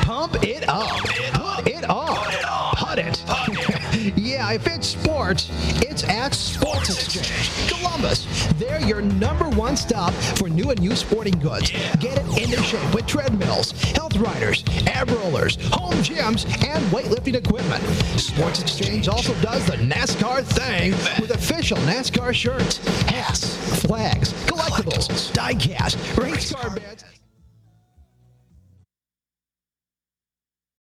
Pump it up. Put it on. Put it. Yeah, if it's sports, it's at Sports Exchange Columbus. They're your number one stop for new and used sporting goods. Get it into shape with treadmills, health riders, ab rollers, home gyms, and weightlifting equipment. Sports Exchange also does the NASCAR thing with official NASCAR shirts, hats, flags, collectibles, die-cast, race car beds.